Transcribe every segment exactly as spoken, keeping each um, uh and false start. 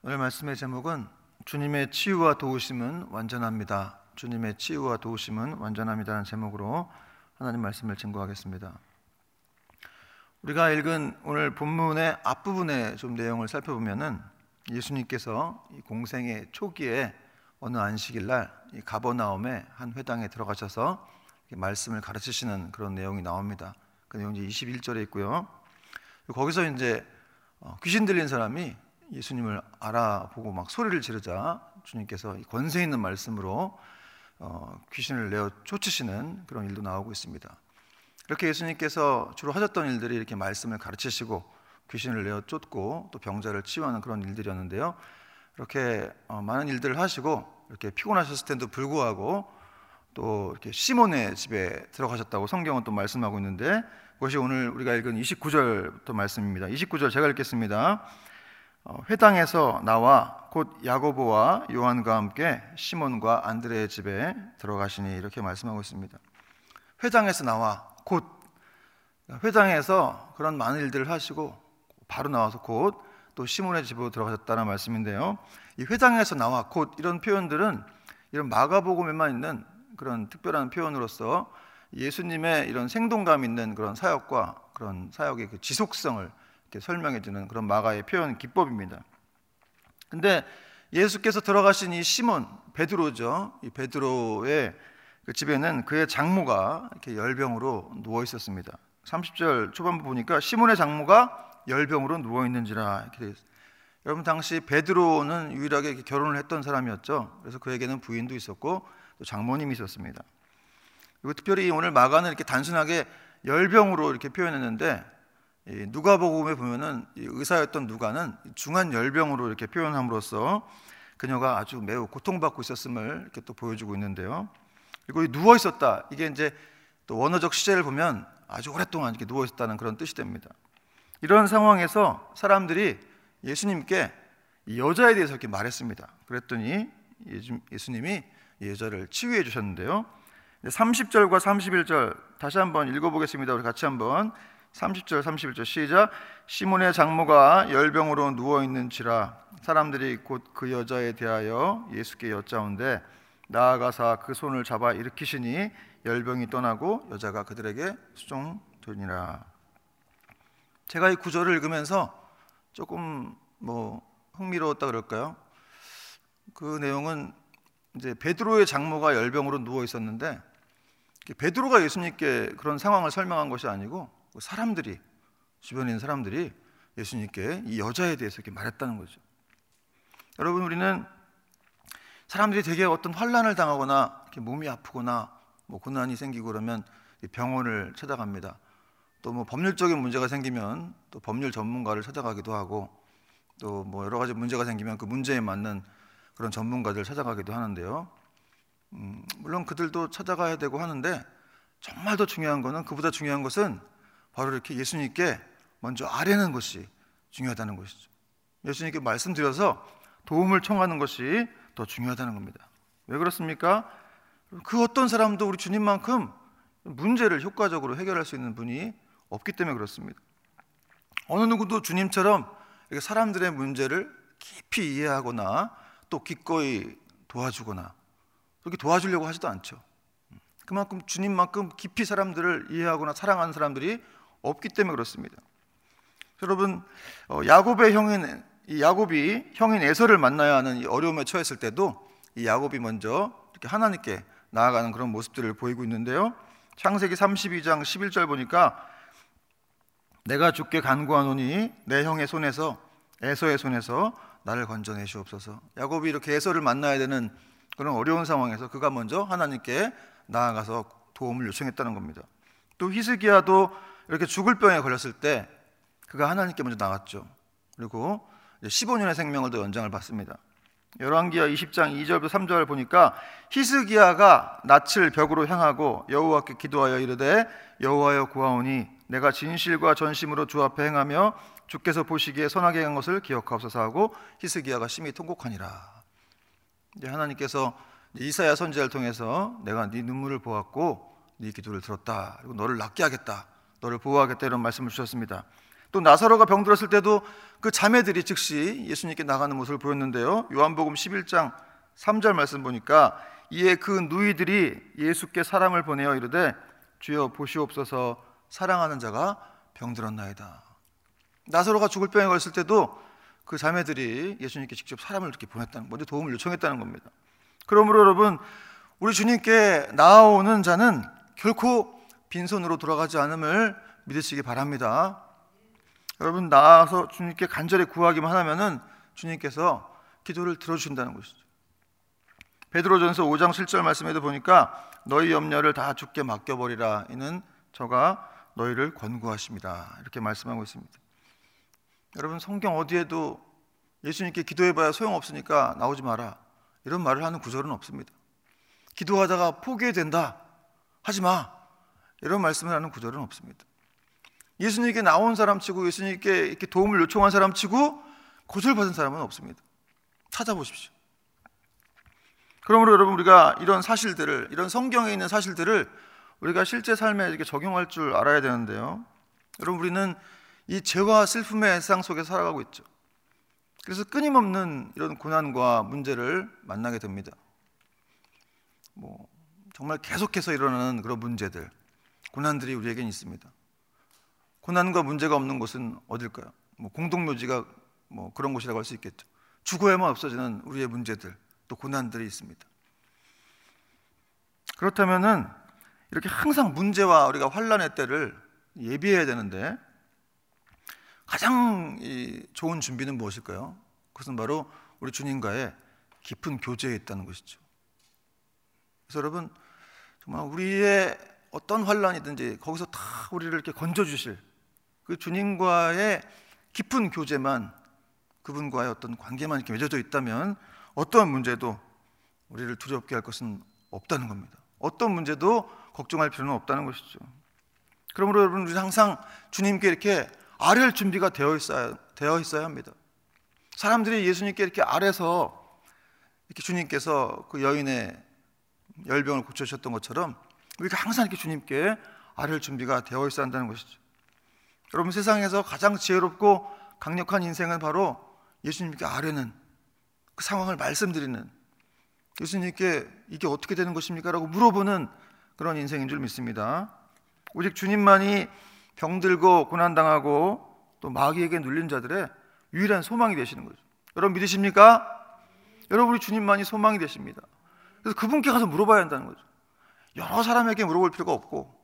오늘 말씀의 제목은 주님의 치유와 도우심은 완전합니다. 주님의 치유와 도우심은 완전합니다라는 제목으로 하나님 말씀을 증거하겠습니다. 우리가 읽은 오늘 본문의 앞부분의 좀 내용을 살펴보면은 예수님께서 이 공생의 초기에 어느 안식일 날 이 가버나움의 한 회당에 들어가셔서 말씀을 가르치시는 그런 내용이 나옵니다. 그 내용이 이십일 절에 있고요. 거기서 이제 귀신 들린 사람이 예수님을 알아보고 막 소리를 지르자 주님께서 권세 있는 말씀으로 어, 귀신을 내어 쫓으시는 그런 일도 나오고 있습니다. 이렇게 예수님께서 주로 하셨던 일들이 이렇게 말씀을 가르치시고 귀신을 내어 쫓고 또 병자를 치유하는 그런 일들이었는데요. 이렇게 어, 많은 일들을 하시고 이렇게 피곤하셨을 텐데도 불구하고 또 이렇게 시몬의 집에 들어가셨다고 성경은 또 말씀하고 있는데, 그것이 오늘 우리가 읽은 이십구 절부터 말씀입니다. 이십구 절 제가 읽겠습니다. 어, 회당에서 나와 곧 야고보와 요한과 함께 시몬과 안드레의 집에 들어가시니, 이렇게 말씀하고 있습니다. 회당에서 나와 곧, 회당에서 그런 많은 일들을 하시고 바로 나와서 곧 또 시몬의 집으로 들어가셨다는 말씀인데요, 이 회당에서 나와 곧 이런 표현들은 이런 마가복음에만 있는 그런 특별한 표현으로서 예수님의 이런 생동감 있는 그런 사역과 그런 사역의 그 지속성을 이렇게 설명해 주는 그런 마가의 표현 기법입니다. 근데 예수께서 들어가신 이 시몬, 베드로죠. 이 베드로의 그 집에는 그의 장모가 이렇게 열병으로 누워 있었습니다. 삼십 절 초반부 보니까 시몬의 장모가 열병으로 누워 있는지라 이렇게 되어 있어요. 여러분, 당시 베드로는 유일하게 이렇게 결혼을 했던 사람이었죠. 그래서 그에게는 부인도 있었고 또 장모님이 있었습니다. 그리고 특별히 오늘 마가는 이렇게 단순하게 열병으로 이렇게 표현했는데, 누가복음에 보면은 의사였던 누가는 중한 열병으로 이렇게 표현함으로써 그녀가 아주 매우 고통받고 있었음을 이렇게 또 보여주고 있는데요. 그리고 누워 있었다, 이게 이제 또 원어적 시제를 보면 아주 오랫동안 이렇게 누워 있었다는 그런 뜻이 됩니다. 이런 상황에서 사람들이 예수님께 이 여자에 대해서 이렇게 말했습니다. 그랬더니 예수님이 이 여자를 치유해 주셨는데요. 삼십 절과 삼십일 절 다시 한번 읽어보겠습니다. 우리 같이 한번 삼십 절 삼십일 절 시작. 시몬의 장모가 열병으로 누워있는지라 사람들이 곧 그 여자에 대하여 예수께 여짜온대 나아가사 그 손을 잡아 일으키시니 열병이 떠나고 여자가 그들에게 수종되니라. 제가 이 구절을 읽으면서 조금 뭐 흥미로웠다 그럴까요? 그 내용은 이제 베드로의 장모가 열병으로 누워 있었는데 베드로가 예수님께 그런 상황을 설명한 것이 아니고 사람들이, 주변에 있는 사람들이 예수님께 이 여자에 대해서 이렇게 말했다는 거죠. 여러분, 우리는 사람들이 되게 어떤 환난을 당하거나 이렇게 몸이 아프거나 뭐 고난이 생기고 그러면 병원을 찾아갑니다. 또 뭐 법률적인 문제가 생기면 또 법률 전문가를 찾아가기도 하고, 또 뭐 여러 가지 문제가 생기면 그 문제에 맞는 그런 전문가들 찾아가기도 하는데요. 음, 물론 그들도 찾아가야 되고 하는데 정말 더 중요한 것은, 그보다 중요한 것은 바로 이렇게 예수님께 먼저 아뢰는 것이 중요하다는 것이죠. 예수님께 말씀드려서 도움을 청하는 것이 더 중요하다는 겁니다. 왜 그렇습니까? 그 어떤 사람도 우리 주님만큼 문제를 효과적으로 해결할 수 있는 분이 없기 때문에 그렇습니다. 어느 누구도 주님처럼 이렇게 사람들의 문제를 깊이 이해하거나 또 기꺼이 도와주거나 그렇게 도와주려고 하지도 않죠. 그만큼 주님만큼 깊이 사람들을 이해하거나 사랑하는 사람들이 없기 때문에 그렇습니다. 여러분, 야곱의 형인 이 야곱이 형인 에서를 만나야 하는 이 어려움에 처했을 때도 이 야곱이 먼저 이렇게 하나님께 나아가는 그런 모습들을 보이고 있는데요. 창세기 삼십이 장 십일 절 보니까 내가 주께 간구하노니 내 형의 손에서, 에서의 손에서 나를 건져내시옵소서. 야곱이 이렇게 에서를 만나야 되는 그런 어려운 상황에서 그가 먼저 하나님께 나아가서 도움을 요청했다는 겁니다. 또 히스기야도 이렇게 죽을 병에 걸렸을 때 그가 하나님께 먼저 나갔죠. 그리고 십오 년의 생명을 더 연장을 받습니다. 열왕기하 이십 장 이 절부터 삼 절 보니까 히스기야가 낯을 벽으로 향하고 여호와께 기도하여 이르되 여호와여 구하오니 내가 진실과 전심으로 주 앞에 행하며 주께서 보시기에 선하게 한 것을 기억하옵소서 하고 히스기야가 심히 통곡하니라. 이제 하나님께서 이사야 선지자를 통해서 내가 네 눈물을 보았고 네 기도를 들었다, 그리고 너를 낫게 하겠다, 너를 보호하겠다, 이런 말씀을 주셨습니다. 또 나사로가 병들었을 때도 그 자매들이 즉시 예수님께 나가는 모습을 보였는데요. 요한복음 십일 장 삼 절 말씀 보니까 이에 그 누이들이 예수께 사람을 보내어 이르되 주여 보시옵소서 사랑하는 자가 병들었나이다. 나사로가 죽을 병에 걸렸을 때도 그 자매들이 예수님께 직접 사람을 이렇게 보냈다는, 먼저 도움을 요청했다는 겁니다. 그러므로 여러분, 우리 주님께 나아오는 자는 결코 빈손으로 돌아가지 않음을 믿으시기 바랍니다. 여러분, 나아서 주님께 간절히 구하기만 하면은 주님께서 기도를 들어주신다는 것이죠. 베드로전서 오 장 칠 절 말씀에도 보니까 너희 염려를 다 주께 맡겨버리라, 이는 저가 너희를 권고하십니다, 이렇게 말씀하고 있습니다. 여러분, 성경 어디에도 예수님께 기도해봐야 소용없으니까 나오지 마라, 이런 말을 하는 구절은 없습니다. 기도하다가 포기해야 된다, 하지마, 이런 말씀을 하는 구절은 없습니다. 예수님께 나온 사람 치고, 예수님께 이렇게 도움을 요청한 사람 치고 거절받은 사람은 없습니다. 찾아보십시오. 그러므로 여러분, 우리가 이런 사실들을, 이런 성경에 있는 사실들을 우리가 실제 삶에 이렇게 적용할 줄 알아야 되는데요. 여러분, 우리는 이 죄와 슬픔의 일상 속에 살아가고 있죠. 그래서 끊임없는 이런 고난과 문제를 만나게 됩니다. 뭐 정말 계속해서 일어나는 그런 문제들, 고난들이 우리에겐 있습니다. 고난과 문제가 없는 곳은 어딜까요? 뭐 공동묘지가 뭐 그런 곳이라고 할 수 있겠죠. 죽어야만 없어지는 우리의 문제들, 또 고난들이 있습니다. 그렇다면은 이렇게 항상 문제와 우리가 환난의 때를 예비해야 되는데 가장 이 좋은 준비는 무엇일까요? 그것은 바로 우리 주님과의 깊은 교제에 있다는 것이죠. 그래서 여러분, 정말 우리의 어떤 환난이든지 거기서 다 우리를 이렇게 건져주실 그 주님과의 깊은 교제만, 그분과의 어떤 관계만 이렇게 맺어져 있다면 어떠한 문제도 우리를 두렵게 할 것은 없다는 겁니다. 어떤 문제도 걱정할 필요는 없다는 것이죠. 그러므로 여러분, 우리는 항상 주님께 이렇게 아뢰할 준비가 되어 있어야, 되어 있어야 합니다. 사람들이 예수님께 이렇게 아뢰서 이렇게 주님께서 그 여인의 열병을 고쳐주셨던 것처럼 우리가 항상 이렇게 주님께 아뢰할 준비가 되어 있어야 한다는 것이죠. 여러분, 세상에서 가장 지혜롭고 강력한 인생은 바로 예수님께 아뢰는, 그 상황을 말씀드리는, 예수님께 이게 어떻게 되는 것입니까? 라고 물어보는 그런 인생인 줄 믿습니다. 오직 주님만이 병들고 고난당하고 또 마귀에게 눌린 자들의 유일한 소망이 되시는 거죠. 여러분, 믿으십니까? 여러분, 우리 주님만이 소망이 되십니다. 그래서 그분께 가서 물어봐야 한다는 거죠. 여러 사람에게 물어볼 필요가 없고,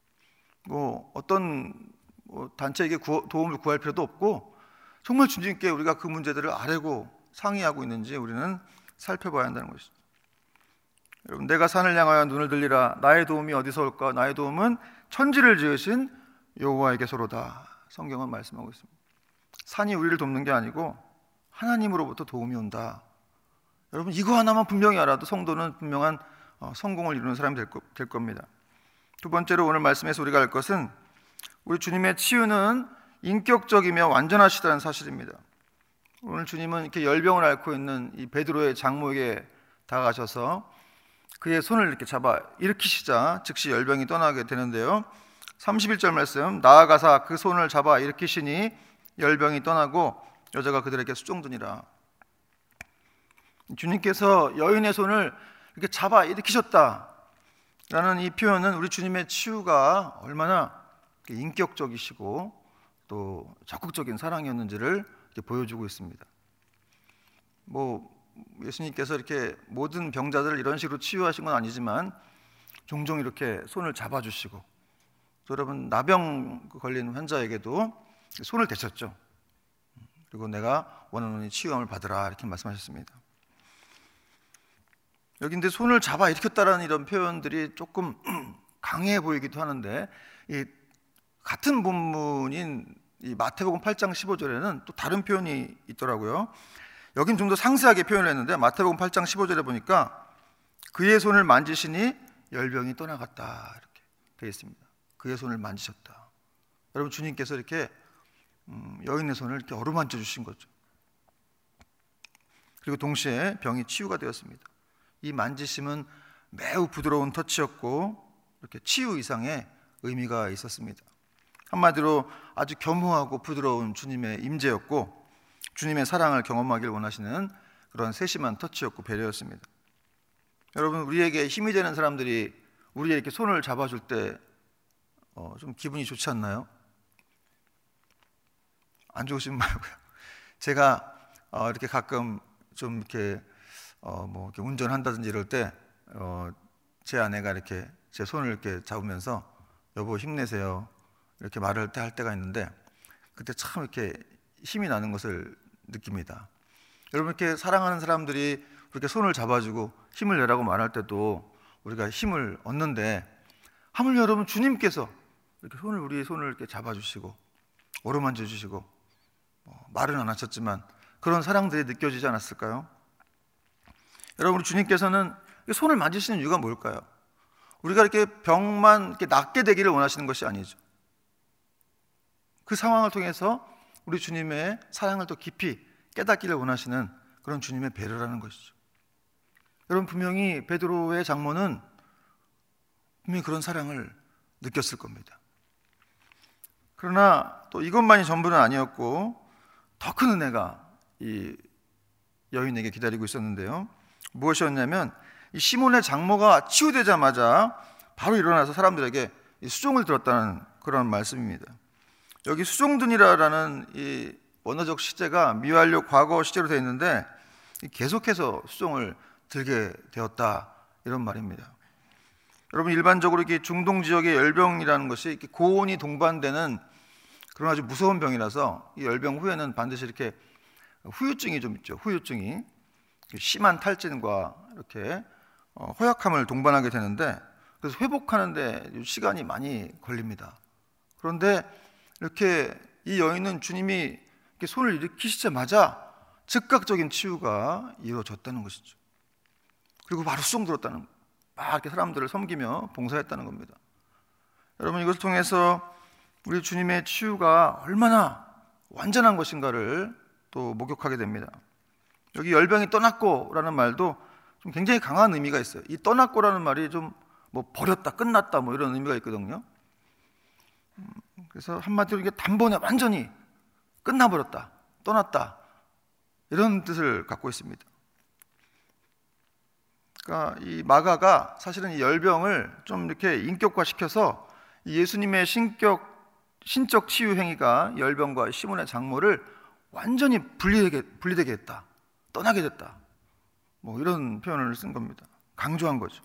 뭐 어떤 뭐 단체에게 구호, 도움을 구할 필요도 없고, 정말 주님께 우리가 그 문제들을 아뢰고 상의하고 있는지 우리는 살펴봐야 한다는 것이죠. 여러분, 내가 산을 향하여 눈을 들리라. 나의 도움이 어디서 올까? 나의 도움은 천지를 지으신 여호와에게서로다. 성경은 말씀하고 있습니다. 산이 우리를 돕는 게 아니고 하나님으로부터 도움이 온다. 여러분, 이거 하나만 분명히 알아도 성도는 분명한 성공을 이루는 사람이 될, 거, 될 겁니다. 두 번째로 오늘 말씀에서 우리가 알 것은 우리 주님의 치유는 인격적이며 완전하시다는 사실입니다. 오늘 주님은 이렇게 열병을 앓고 있는 이 베드로의 장모에게 다가가셔서 그의 손을 이렇게 잡아 일으키시자 즉시 열병이 떠나게 되는데요. 삼십일 절 말씀, 나아가사 그 손을 잡아 일으키시니 열병이 떠나고 여자가 그들에게 수종드니라. 주님께서 여인의 손을 이렇게 잡아 일으키셨다라는 이 표현은 우리 주님의 치유가 얼마나 인격적이시고 또 적극적인 사랑이었는지를 이렇게 보여주고 있습니다. 뭐 예수님께서 이렇게 모든 병자들을 이런 식으로 치유하신 건 아니지만 종종 이렇게 손을 잡아주시고, 또 여러분, 나병 걸린 환자에게도 손을 대셨죠. 그리고 내가 원하노니 치유함을 받으라, 이렇게 말씀하셨습니다. 여기 근데 손을 잡아 일으켰다라는 이런 표현들이 조금 강해 보이기도 하는데, 이 같은 본문인 이 마태복음 팔 장 십오 절에는 또 다른 표현이 있더라고요. 여긴 좀 더 상세하게 표현을 했는데 마태복음 팔 장 십오 절에 보니까 그의 손을 만지시니 열병이 떠나갔다, 이렇게 되어 있습니다. 그의 손을 만지셨다. 여러분, 주님께서 이렇게 음, 여인의 손을 이렇게 어루만져 주신 거죠. 그리고 동시에 병이 치유가 되었습니다. 이 만지심은 매우 부드러운 터치였고 이렇게 치유 이상의 의미가 있었습니다. 한마디로 아주 겸허하고 부드러운 주님의 임재였고, 주님의 사랑을 경험하길 원하시는 그런 세심한 터치였고 배려였습니다. 여러분, 우리에게 힘이 되는 사람들이 우리에게 이렇게 손을 잡아줄 때 어, 좀 기분이 좋지 않나요? 안 좋으시면 말고요. 제가 어, 이렇게 가끔 좀 이렇게, 어, 뭐 이렇게 운전한다든지 이럴 때 어, 제 아내가 이렇게 제 손을 이렇게 잡으면서 여보 힘내세요 이렇게 말을 할 때가 있는데, 그때 참 이렇게 힘이 나는 것을 느낍니다. 여러분, 이렇게 사랑하는 사람들이 이렇게 손을 잡아주고 힘을 내라고 말할 때도 우리가 힘을 얻는데, 하물며 여러분 주님께서 이렇게 손을 우리의 손을 이렇게 잡아주시고 어루만져 주시고 어, 말은 안 하셨지만 그런 사랑들이 느껴지지 않았을까요? 여러분, 우리 주님께서는 손을 만지시는 이유가 뭘까요? 우리가 이렇게 병만 이렇게 낫게 되기를 원하시는 것이 아니죠. 그 상황을 통해서 우리 주님의 사랑을 더 깊이 깨닫기를 원하시는 그런 주님의 배려라는 것이죠. 여러분, 분명히 베드로의 장모는 분명히 그런 사랑을 느꼈을 겁니다. 그러나 또 이것만이 전부는 아니었고 더 큰 은혜가 이 여인에게 기다리고 있었는데요. 무엇이었냐면, 이 시몬의 장모가 치유되자마자 바로 일어나서 사람들에게 수종을 들었다는 그런 말씀입니다. 여기 수종드니라라는 이 원어적 시제가 미완료 과거 시제로 되어 있는데 계속해서 수종을 들게 되었다, 이런 말입니다. 여러분, 일반적으로 이렇게 중동 지역의 열병이라는 것이 이렇게 고온이 동반되는 그런 아주 무서운 병이라서 이 열병 후에는 반드시 이렇게 후유증이 좀 있죠. 후유증이 심한 탈진과 이렇게 허약함을 동반하게 되는데, 그래서 회복하는데 시간이 많이 걸립니다. 그런데 이렇게 이 여인은 주님이 이렇게 손을 일으키시자마자 즉각적인 치유가 이루어졌다는 것이죠. 그리고 바로 수종 들었다는, 막 이렇게 사람들을 섬기며 봉사했다는 겁니다. 여러분, 이것을 통해서 우리 주님의 치유가 얼마나 완전한 것인가를 또 목격하게 됩니다. 여기 열병이 떠났고 라는 말도 좀 굉장히 강한 의미가 있어요. 이 떠났고라는 말이 좀 뭐 버렸다, 끝났다 뭐 이런 의미가 있거든요. 그래서 한마디로 이게 단번에 완전히 끝나버렸다, 떠났다, 이런 뜻을 갖고 있습니다. 그러니까 이 마가가 사실은 이 열병을 좀 이렇게 인격화시켜서 예수님의 신격, 신적 치유 행위가 열병과 시몬의 장모를 완전히 분리되게, 분리되게 했다, 떠나게 됐다, 뭐 이런 표현을 쓴 겁니다. 강조한 거죠.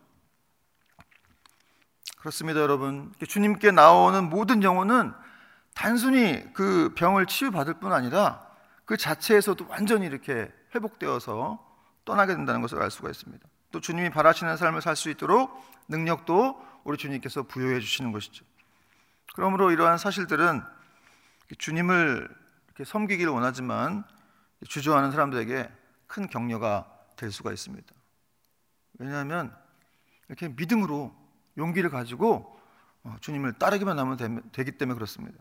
그렇습니다, 여러분. 주님께 나오는 모든 영혼은 단순히 그 병을 치유받을 뿐 아니라 그 자체에서도 완전히 이렇게 회복되어서 떠나게 된다는 것을 알 수가 있습니다. 또 주님이 바라시는 삶을 살 수 있도록 능력도 우리 주님께서 부여해 주시는 것이죠. 그러므로 이러한 사실들은 주님을 이렇게 섬기기를 원하지만 주저하는 사람들에게 큰 격려가 될 수가 있습니다. 왜냐하면 이렇게 믿음으로 용기를 가지고 주님을 따르기만 하면 되기 때문에 그렇습니다.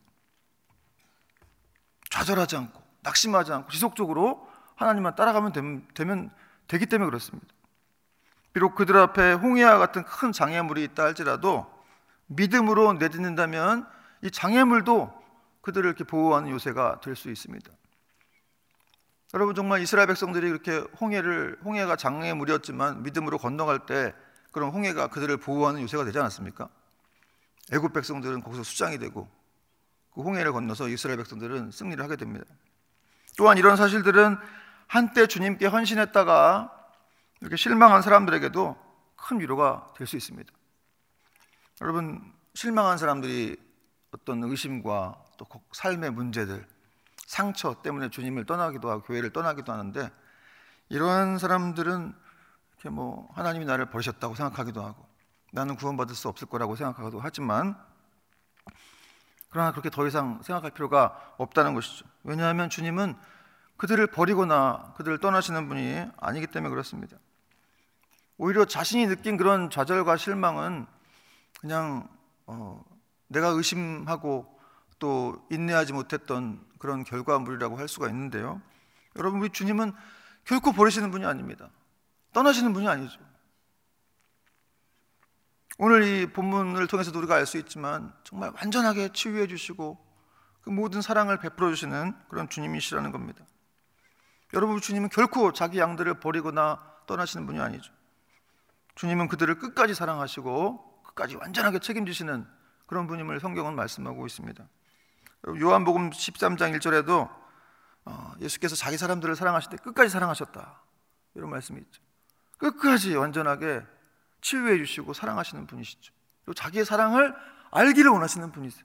좌절하지 않고 낙심하지 않고 지속적으로 하나님만 따라가면 되면 되기 때문에 그렇습니다. 비록 그들 앞에 홍해와 같은 큰 장애물이 있다 할지라도 믿음으로 내딛는다면 이 장애물도 그들을 이렇게 보호하는 요새가 될 수 있습니다. 여러분, 정말 이스라엘 백성들이 그렇게 홍해를 홍해가 장애물이었지만 믿음으로 건너갈 때 그런 홍해가 그들을 보호하는 요새가 되지 않았습니까? 애굽 백성들은 거기서 수장이 되고 그 홍해를 건너서 이스라엘 백성들은 승리를 하게 됩니다. 또한 이런 사실들은 한때 주님께 헌신했다가 이렇게 실망한 사람들에게도 큰 위로가 될 수 있습니다. 여러분, 실망한 사람들이 어떤 의심과 또 삶의 문제들, 상처 때문에 주님을 떠나기도 하고 교회를 떠나기도 하는데, 이러한 사람들은 이렇게 뭐 하나님이 나를 버리셨다고 생각하기도 하고 나는 구원받을 수 없을 거라고 생각하기도 하지만, 그러나 그렇게 더 이상 생각할 필요가 없다는 것이죠. 왜냐하면 주님은 그들을 버리거나 그들을 떠나시는 분이 아니기 때문에 그렇습니다. 오히려 자신이 느낀 그런 좌절과 실망은 그냥 어, 내가 의심하고 또 인내하지 못했던 그런 결과물이라고 할 수가 있는데요. 여러분, 우리 주님은 결코 버리시는 분이 아닙니다. 떠나시는 분이 아니죠. 오늘 이 본문을 통해서도 우리가 알 수 있지만 정말 완전하게 치유해 주시고 그 모든 사랑을 베풀어 주시는 그런 주님이시라는 겁니다. 여러분, 주님은 결코 자기 양들을 버리거나 떠나시는 분이 아니죠. 주님은 그들을 끝까지 사랑하시고 끝까지 완전하게 책임지시는 그런 분임을 성경은 말씀하고 있습니다. 요한복음 십삼 장 일 절에도 어, 예수께서 자기 사람들을 사랑하실 때 끝까지 사랑하셨다, 이런 말씀이 있죠. 끝까지 완전하게 치유해 주시고 사랑하시는 분이시죠. 그리고 자기의 사랑을 알기를 원하시는 분이세요.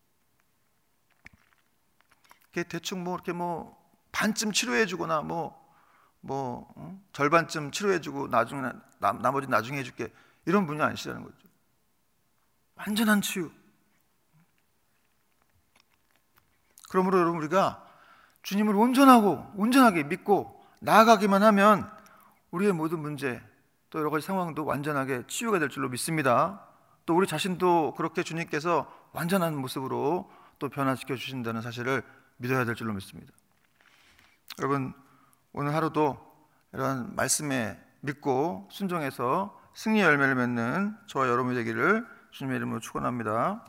이렇게 대충 뭐 이렇게 뭐 반쯤 치료해 주거나 뭐 뭐 어? 절반쯤 치료해 주고 나중에 나, 나머지 나중에 해 줄게, 이런 분이 아니시라는 거죠. 완전한 치유. 그러므로 여러분, 우리가 주님을 온전하고 온전하게 믿고 나아가기만 하면 우리의 모든 문제, 또 여러 가지 상황도 완전하게 치유가 될 줄로 믿습니다. 또 우리 자신도 그렇게 주님께서 완전한 모습으로 또 변화시켜 주신다는 사실을 믿어야 될 줄로 믿습니다. 여러분, 오늘 하루도 이런 말씀에 믿고 순종해서 승리의 열매를 맺는 저와 여러분이 되기를 주님의 이름으로 축원합니다.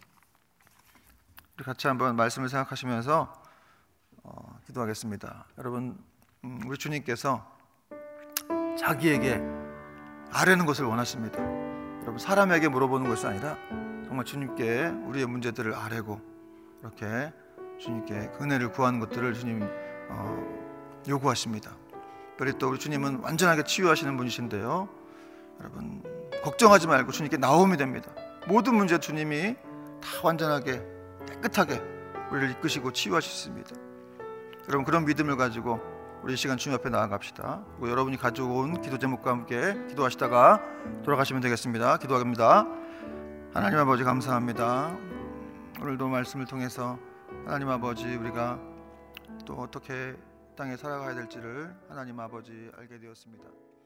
우리 같이 한번 말씀을 생각하시면서 어, 기도하겠습니다. 여러분, 음, 우리 주님께서 자기에게 아뢰는 것을 원하십니다. 여러분, 사람에게 물어보는 것이 아니라 정말 주님께 우리의 문제들을 아뢰고 이렇게 주님께 은혜를 구하는 것들을 주님 어, 요구하십니다. 특별히 또 우리 주님은 완전하게 치유하시는 분이신데요, 여러분 걱정하지 말고 주님께 나오면 됩니다. 모든 문제 주님이 다 완전하게 깨끗하게 우리를 이끄시고 치유하실 수 있습니다. 여러분, 그런 믿음을 가지고 우리 이 시간 주님 앞에 나아갑시다. 그리고 여러분이 가져온 기도 제목과 함께 기도하시다가 돌아가시면 되겠습니다. 기도합니다. 하나님 아버지, 감사합니다. 오늘도 말씀을 통해서 하나님 아버지, 우리가 또 어떻게 땅에 살아가야 될지를 하나님 아버지 알게 되었습니다.